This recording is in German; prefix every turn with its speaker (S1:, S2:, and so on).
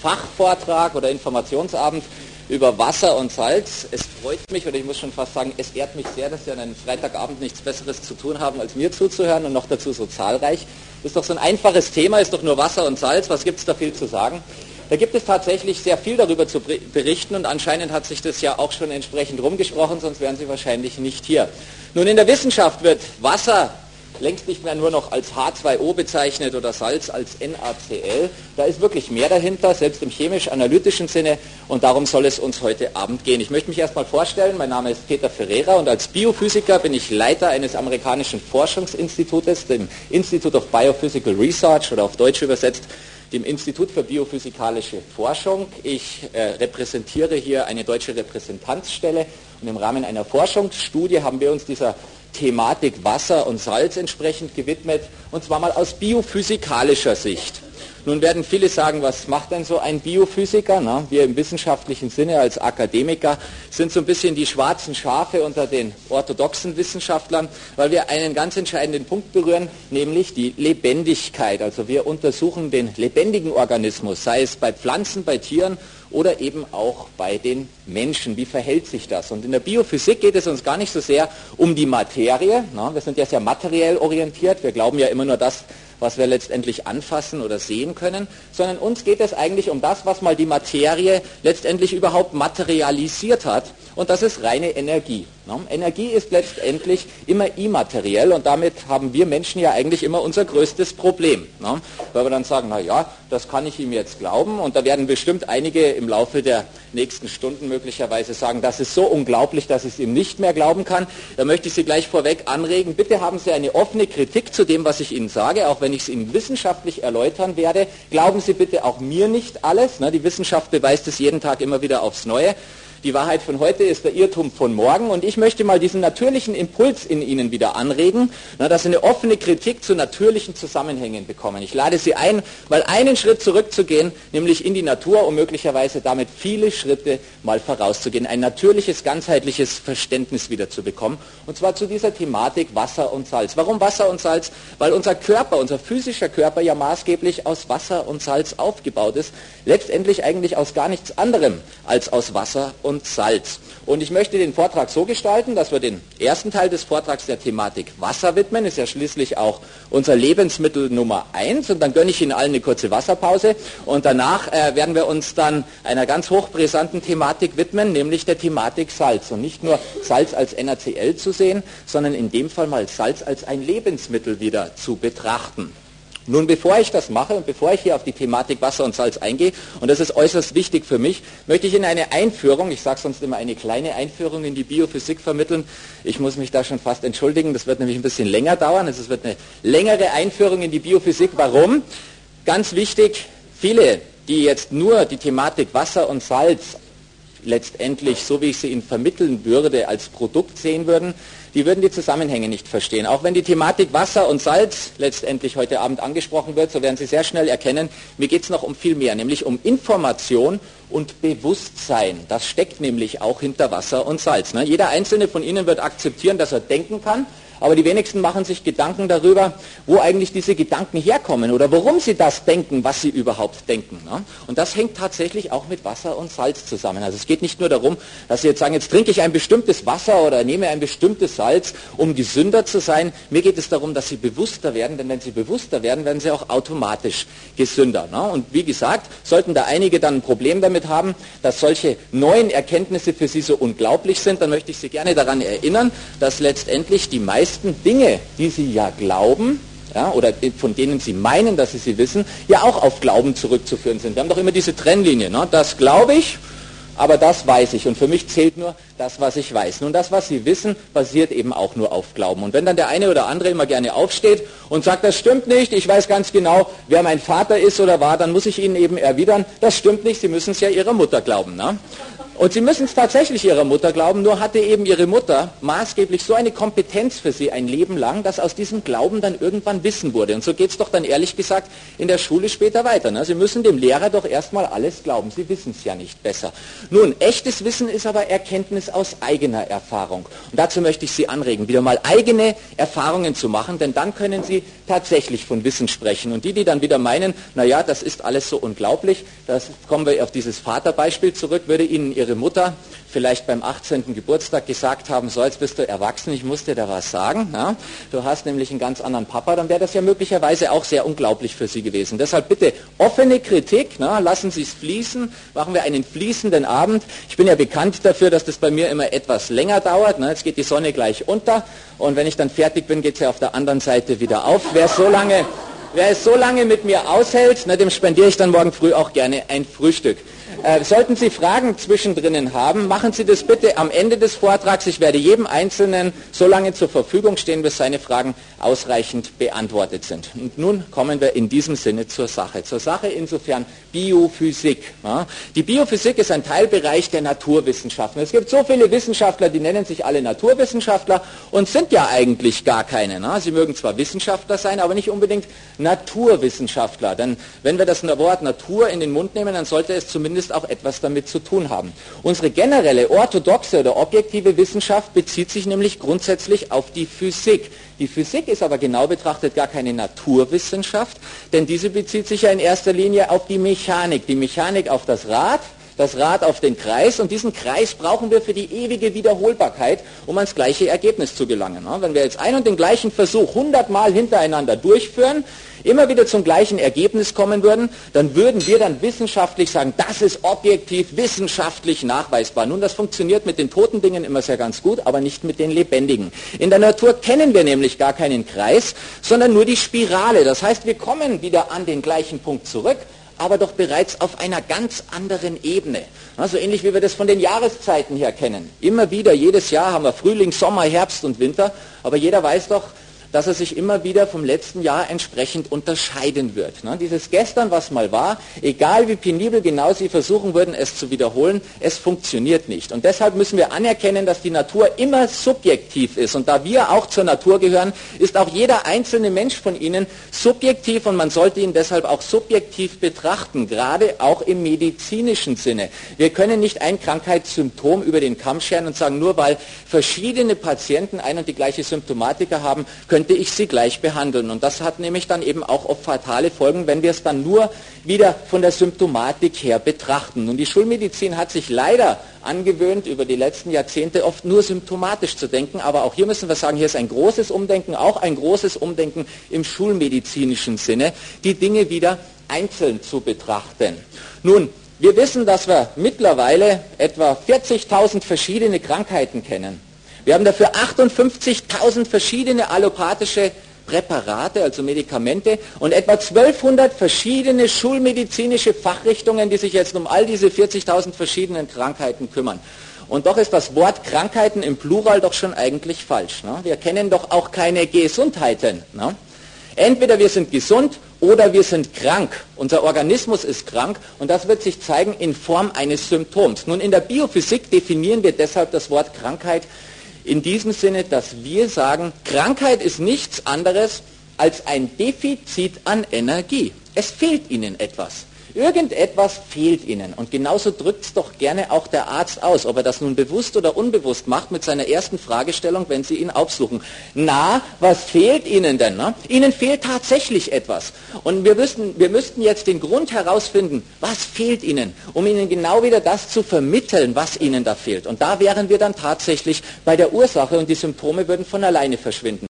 S1: Fachvortrag oder Informationsabend über Wasser und Salz. Es freut mich, oder ich muss schon fast sagen, es ehrt mich sehr, dass Sie an einem Freitagabend nichts Besseres zu tun haben, als mir zuzuhören und noch dazu so zahlreich. Das ist doch so ein einfaches Thema, ist doch nur Wasser und Salz. Was gibt es da viel zu sagen? Da gibt es tatsächlich sehr viel darüber zu berichten und anscheinend hat sich das ja auch schon entsprechend rumgesprochen, sonst wären Sie wahrscheinlich nicht hier. Nun, in der Wissenschaft wird Wasser längst nicht mehr nur noch als H2O bezeichnet oder Salz als NaCl. Da ist wirklich mehr dahinter, selbst im chemisch-analytischen Sinne, und darum soll es uns heute Abend gehen. Ich möchte mich erstmal vorstellen, mein Name ist Peter Ferreira und als Biophysiker bin ich Leiter eines amerikanischen Forschungsinstitutes, dem Institute of Biophysical Research oder auf Deutsch übersetzt, dem Institut für biophysikalische Forschung. Ich repräsentiere hier eine deutsche Repräsentanzstelle und im Rahmen einer Forschungsstudie haben wir uns dieser Thematik Wasser und Salz entsprechend gewidmet, und zwar mal aus biophysikalischer Sicht. Nun werden viele sagen, was macht denn so ein Biophysiker? Na, wir im wissenschaftlichen Sinne als Akademiker sind so ein bisschen die schwarzen Schafe unter den orthodoxen Wissenschaftlern, weil wir einen ganz entscheidenden Punkt berühren, nämlich die Lebendigkeit. Also wir untersuchen den lebendigen Organismus, sei es bei Pflanzen, bei Tieren oder eben auch bei den Menschen. Wie verhält sich das? Und in der Biophysik geht es uns gar nicht so sehr um die Materie. Wir sind ja sehr materiell orientiert. Wir glauben ja immer nur das, was wir letztendlich anfassen oder sehen können, sondern uns geht es eigentlich um das, was mal die Materie letztendlich überhaupt materialisiert hat, und das ist reine Energie. Energie ist letztendlich immer immateriell und damit haben wir Menschen ja eigentlich immer unser größtes Problem. Weil wir dann sagen, na ja, das kann ich ihm jetzt glauben, und da werden bestimmt einige im Laufe der nächsten Stunden möglicherweise sagen, das ist so unglaublich, dass ich es ihm nicht mehr glauben kann. Da möchte ich Sie gleich vorweg anregen, bitte haben Sie eine offene Kritik zu dem, was ich Ihnen sage, auch wenn ich es Ihnen wissenschaftlich erläutern werde. Glauben Sie bitte auch mir nicht alles. Die Wissenschaft beweist es jeden Tag immer wieder aufs Neue. Die Wahrheit von heute ist der Irrtum von morgen, und ich möchte mal diesen natürlichen Impuls in Ihnen wieder anregen, dass Sie eine offene Kritik zu natürlichen Zusammenhängen bekommen. Ich lade Sie ein, mal einen Schritt zurückzugehen, nämlich in die Natur, um möglicherweise damit viele Schritte mal vorauszugehen, ein natürliches, ganzheitliches Verständnis wieder zu bekommen, und zwar zu dieser Thematik Wasser und Salz. Warum Wasser und Salz? Weil unser Körper, unser physischer Körper ja maßgeblich aus Wasser und Salz aufgebaut ist, letztendlich eigentlich aus gar nichts anderem als aus Wasser und Salz. Und ich möchte den Vortrag so gestalten, dass wir den ersten Teil des Vortrags der Thematik Wasser widmen, ist ja schließlich auch unser Lebensmittel Nummer 1, und dann gönne ich Ihnen allen eine kurze Wasserpause, und danach werden wir uns dann einer ganz hochbrisanten Thematik widmen, nämlich der Thematik Salz. Und nicht nur Salz als NaCl zu sehen, sondern in dem Fall mal Salz als ein Lebensmittel wieder zu betrachten. Nun, bevor ich das mache und bevor ich hier auf die Thematik Wasser und Salz eingehe, und das ist äußerst wichtig für mich, möchte ich Ihnen eine Einführung, ich sage sonst immer eine kleine Einführung in die Biophysik vermitteln. Ich muss mich da schon fast entschuldigen, das wird nämlich ein bisschen länger dauern. Es wird eine längere Einführung in die Biophysik. Warum? Ganz wichtig, viele, die jetzt nur die Thematik Wasser und Salz letztendlich, so wie ich sie Ihnen vermitteln würde, als Produkt sehen würden, die würden die Zusammenhänge nicht verstehen. Auch wenn die Thematik Wasser und Salz letztendlich heute Abend angesprochen wird, so werden Sie sehr schnell erkennen, mir geht es noch um viel mehr, nämlich um Information und Bewusstsein. Das steckt nämlich auch hinter Wasser und Salz. Jeder Einzelne von Ihnen wird akzeptieren, dass er denken kann, aber die wenigsten machen sich Gedanken darüber, wo eigentlich diese Gedanken herkommen oder warum sie das denken, was sie überhaupt denken. Und das hängt tatsächlich auch mit Wasser und Salz zusammen. Also es geht nicht nur darum, dass Sie jetzt sagen, jetzt trinke ich ein bestimmtes Wasser oder nehme ein bestimmtes Salz, um gesünder zu sein. Mir geht es darum, dass Sie bewusster werden, denn wenn Sie bewusster werden, werden Sie auch automatisch gesünder. Und wie gesagt, sollten da einige dann ein Problem damit haben, dass solche neuen Erkenntnisse für Sie so unglaublich sind, dann möchte ich Sie gerne daran erinnern, dass letztendlich die meisten Dinge, die Sie ja glauben, oder von denen Sie meinen, dass Sie wissen, ja auch auf Glauben zurückzuführen sind. Wir haben doch immer diese Trennlinie, das glaube ich, aber das weiß ich, und für mich zählt nur das, was ich weiß. Nun, das, was Sie wissen, basiert eben auch nur auf Glauben. Und wenn dann der eine oder andere immer gerne aufsteht und sagt, das stimmt nicht, ich weiß ganz genau, wer mein Vater ist oder war, dann muss ich Ihnen eben erwidern, das stimmt nicht, Sie müssen es ja Ihrer Mutter glauben. Und Sie müssen es tatsächlich Ihrer Mutter glauben, nur hatte eben Ihre Mutter maßgeblich so eine Kompetenz für Sie ein Leben lang, dass aus diesem Glauben dann irgendwann Wissen wurde. Und so geht es doch dann ehrlich gesagt in der Schule später weiter. Ne? Sie müssen dem Lehrer doch erstmal alles glauben. Sie wissen es ja nicht besser. Nun, echtes Wissen ist aber Erkenntnis aus eigener Erfahrung. Und dazu möchte ich Sie anregen, wieder mal eigene Erfahrungen zu machen, denn dann können Sie tatsächlich von Wissen sprechen. Und die dann wieder meinen, naja, das ist alles so unglaublich, das kommen wir auf dieses Vaterbeispiel zurück, würde Ihnen Ihre Mutter vielleicht beim 18. Geburtstag gesagt haben, so, jetzt bist du erwachsen, ich muss dir da was sagen. Ja? Du hast nämlich einen ganz anderen Papa, dann wäre das ja möglicherweise auch sehr unglaublich für Sie gewesen. Deshalb bitte offene Kritik, na, lassen Sie es fließen, machen wir einen fließenden Abend. Ich bin ja bekannt dafür, dass das bei mir immer etwas länger dauert. Na, jetzt geht die Sonne gleich unter und wenn ich dann fertig bin, geht es ja auf der anderen Seite wieder auf. Wer es so lange mit mir aushält, na, dem spendiere ich dann morgen früh auch gerne ein Frühstück. Sollten Sie Fragen zwischendrin haben, machen Sie das bitte am Ende des Vortrags. Ich werde jedem Einzelnen so lange zur Verfügung stehen, bis seine Fragen ausreichend beantwortet sind. Und nun kommen wir in diesem Sinne zur Sache. Zur Sache insofern Biophysik. Ja. Die Biophysik ist ein Teilbereich der Naturwissenschaften. Es gibt so viele Wissenschaftler, die nennen sich alle Naturwissenschaftler und sind ja eigentlich gar keine. Na. Sie mögen zwar Wissenschaftler sein, aber nicht unbedingt Naturwissenschaftler. Denn wenn wir das Wort Natur in den Mund nehmen, dann sollte es zumindest auch etwas damit zu tun haben. Unsere generelle orthodoxe oder objektive Wissenschaft bezieht sich nämlich grundsätzlich auf die Physik. Die Physik ist aber genau betrachtet gar keine Naturwissenschaft, denn diese bezieht sich ja in erster Linie auf die Mechanik auf das Rad auf den Kreis und diesen Kreis brauchen wir für die ewige Wiederholbarkeit, um ans gleiche Ergebnis zu gelangen. Wenn wir jetzt einen und den gleichen Versuch 100 Mal hintereinander durchführen, immer wieder zum gleichen Ergebnis kommen würden, dann würden wir dann wissenschaftlich sagen, das ist objektiv, wissenschaftlich nachweisbar. Nun, das funktioniert mit den toten Dingen immer sehr ganz gut, aber nicht mit den lebendigen. In der Natur kennen wir nämlich gar keinen Kreis, sondern nur die Spirale. Das heißt, wir kommen wieder an den gleichen Punkt zurück, aber doch bereits auf einer ganz anderen Ebene. So ähnlich wie wir das von den Jahreszeiten her kennen. Immer wieder, jedes Jahr haben wir Frühling, Sommer, Herbst und Winter, aber jeder weiß doch, dass er sich immer wieder vom letzten Jahr entsprechend unterscheiden wird. Dieses Gestern, was mal war, egal wie penibel genau Sie versuchen würden, es zu wiederholen, es funktioniert nicht. Und deshalb müssen wir anerkennen, dass die Natur immer subjektiv ist. Und da wir auch zur Natur gehören, ist auch jeder einzelne Mensch von Ihnen subjektiv und man sollte ihn deshalb auch subjektiv betrachten, gerade auch im medizinischen Sinne. Wir können nicht ein Krankheitssymptom über den Kamm scheren und sagen, nur weil verschiedene Patienten ein und die gleiche Symptomatika haben, könnte ich sie gleich behandeln. Und das hat nämlich dann eben auch oft fatale Folgen, wenn wir es dann nur wieder von der Symptomatik her betrachten. Und die Schulmedizin hat sich leider angewöhnt, über die letzten Jahrzehnte oft nur symptomatisch zu denken. Aber auch hier müssen wir sagen, hier ist ein großes Umdenken, auch ein großes Umdenken im schulmedizinischen Sinne, die Dinge wieder einzeln zu betrachten. Nun, wir wissen, dass wir mittlerweile etwa 40.000 verschiedene Krankheiten kennen. Wir haben dafür 58.000 verschiedene allopathische Präparate, also Medikamente, und etwa 1200 verschiedene schulmedizinische Fachrichtungen, die sich jetzt um all diese 40.000 verschiedenen Krankheiten kümmern. Und doch ist das Wort Krankheiten im Plural doch schon eigentlich falsch. Ne? Wir kennen doch auch keine Gesundheiten. Ne? Entweder wir sind gesund oder wir sind krank. Unser Organismus ist krank und das wird sich zeigen in Form eines Symptoms. Nun, in der Biophysik definieren wir deshalb das Wort Krankheit in diesem Sinne, dass wir sagen, Krankheit ist nichts anderes als ein Defizit an Energie. Es fehlt Ihnen etwas. Irgendetwas fehlt Ihnen. Und genauso drückt es doch gerne auch der Arzt aus, ob er das nun bewusst oder unbewusst macht mit seiner ersten Fragestellung, wenn Sie ihn aufsuchen. Na, was fehlt Ihnen denn? Ne? Ihnen fehlt tatsächlich etwas. Und wir müssten jetzt den Grund herausfinden, was fehlt Ihnen, um Ihnen genau wieder das zu vermitteln, was Ihnen da fehlt. Und da wären wir dann tatsächlich bei der Ursache und die Symptome würden von alleine verschwinden.